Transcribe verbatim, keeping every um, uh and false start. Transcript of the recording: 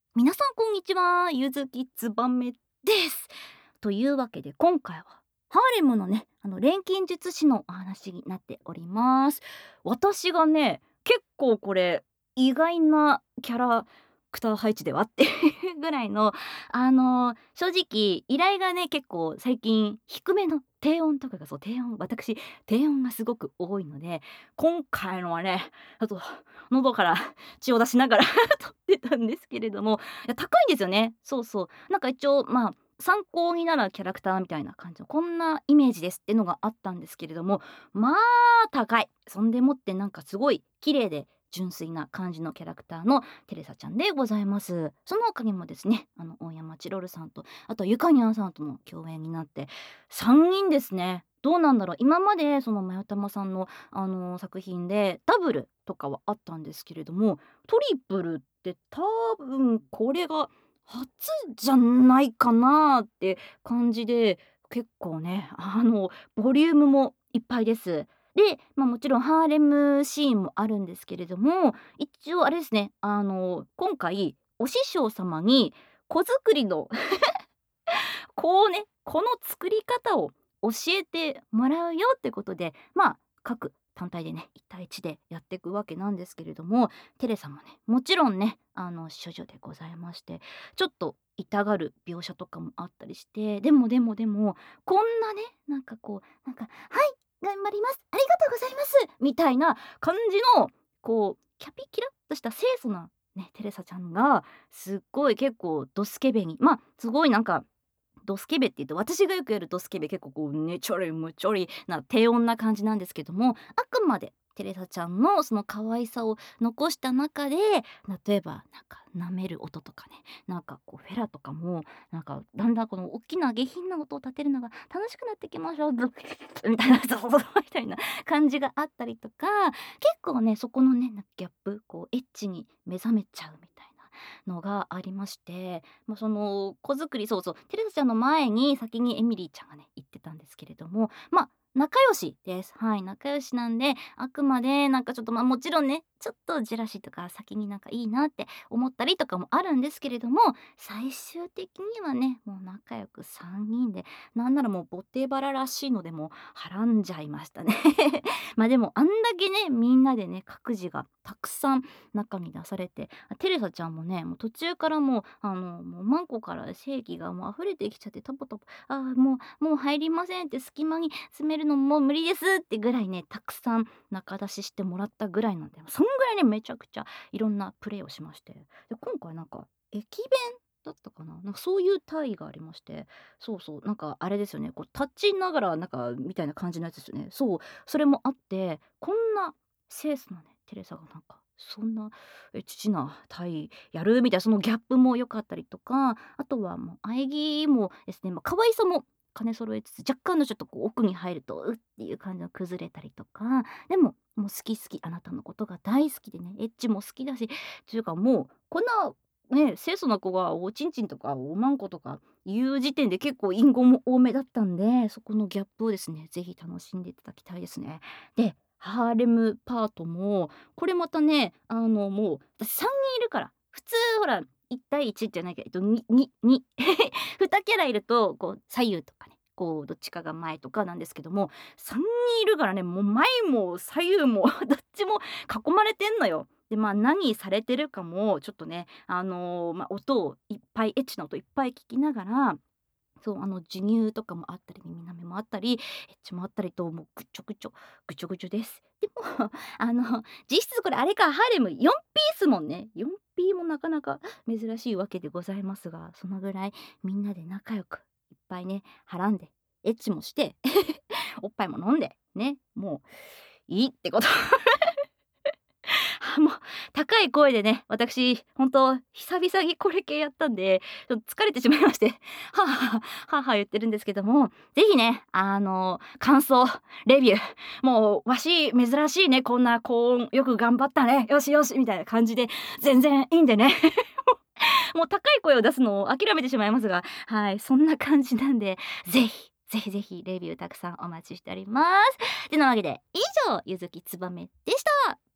皆さんこんにちは、ゆずきつばめです。というわけで今回はハーレムのね、あの錬金術師のお話になっております。私がね、結構これ意外なキャラクター配置ではっていうぐらいの、あの正直依頼がね、結構最近低めの低音とかが、そう低音、私低音がすごく多いので、今回のはね、あと喉から血を出しながら撮ってたんですけれども、いや高いんですよね。そうそう。なんか一応まあ参考になるキャラクターみたいな感じのこんなイメージですってのがあったんですけれども、まあ高い。そんでもってなんかすごい綺麗で純粋な感じのキャラクターのテレサちゃんでございます。その他にもですね、あの大山チロルさんと、あとゆかにゃんさんとの共演になってさんにんですね。どうなんだろう、今までそのまよたまさんの、あの作品でダブルとかはあったんですけれども、トリプルって多分これが初じゃないかなって感じで、結構ね、あのボリュームもいっぱいです。で、まあ、もちろんハーレムシーンもあるんですけれども、一応あれですね、あの今回お師匠様に子作りのこうね、この作り方を教えてもらうよってことで、まあ各単体でねいち対いちでやっていくわけなんですけれども、テレサもねもちろんねあの処女でございまして、ちょっと痛がる描写とかもあったりして、でもでもでもこんなね、なんかこうなんかはい頑張ります、ありがとうございますみたいな感じの、こうキャピキラっとした清楚なねテレサちゃんが、すっごい結構ドスケベに、まあすごいなんかドスケベって言うと、私がよくやるドスケベ結構こうねちょりむちょりな低音な感じなんですけども、あくまでテレサちゃんのその可愛さを残した中で、例えばなんか舐める音とかね、なんかこうフェラとかもなんかだんだんこの大きな下品な音を立てるのが楽しくなってきましょうみたいなゾゾゾみたいな感じがあったりとか、結構ねそこのねなんかギャップ、こうエッチに目覚めちゃうみたいなのがありまして、まあ、その子作り、そうそう、テレサちゃんの前に先にエミリーちゃんがね言ってたんですけれども、まあ仲良しです。はい、仲良しなんで、あくまでなんかちょっとまあもちろんねちょっとジェラシーとか先になんかいいなって思ったりとかもあるんですけれども、最終的にはねもう仲良くさんにんで、なんならもうボテバラらしいのでもはらんじゃいましたねまあでもあんだけねみんなでね各自がたくさん中に出されて、テレサちゃんもねもう途中からもうあのもうマンコから正義がもう溢れてきちゃって、タポタポ「あーもうもう入りません」って隙間に詰めるのもう無理ですってぐらいねたくさん中出ししてもらったぐらいなんで、そんぐらいねめちゃくちゃいろんなプレイをしまして、で今回なんか駅弁だったかな、なんかそういう体位がありまして、そうそう、なんかあれですよね、こう立ちながらなんかみたいな感じのやつですよね。そう、それもあって、こんな清楚なねテレサがなんかそんなえ父な体位やるみたいな、そのギャップも良かったりとか、あとはもう喘ぎもですね、まあ、可愛さも兼ね揃えつつ、若干のちょっとこう奥に入るとうっていう感じの崩れたりとか、でももう好き好き、あなたのことが大好きでね、エッチも好きだし、というかもうこんなね清楚な子がおちんちんとかおまんことか言う時点で結構隠語も多めだったんで、そこのギャップをですねぜひ楽しんでいただきたいですね。でハーレムパートもこれまたね、あのもう私さんにんいるから、普通ほらいち対いちじゃないけどににににキャラいるとこう左右とかね、こうどっちかが前とかなんですけども、さんにんいるからね、もう前も左右もどっちも囲まれてんのよ。でまあ何されてるかもちょっとね、あのーまあ、音をいっぱいエッチな音いっぱい聞きながら、そう、あの授乳とかもあったり、耳舐めもあったり、エッチもあったりと、もうぐちょぐちょ、ぐちょぐちょです。でもあの実質これあれか、ハーレムよんピースもんね。よんピーもなかなか珍しいわけでございますが、そのぐらいみんなで仲良くいっぱいねはらんで、エッチもしておっぱいも飲んでね、もういいってこともう高い声でね、私本当久々にこれ系やったんで、ちょっと疲れてしまいまして、はあはあ、はあはあ言ってるんですけども、ぜひね、あの、感想、レビュー、もうわし珍しいね、こんな高音よく頑張ったね、よしよしみたいな感じで全然いいんでね。もう高い声を出すのを諦めてしまいますが、はい、そんな感じなんで、ぜひぜひぜひレビューたくさんお待ちしております。てなわけで以上、ゆずきつばめでした。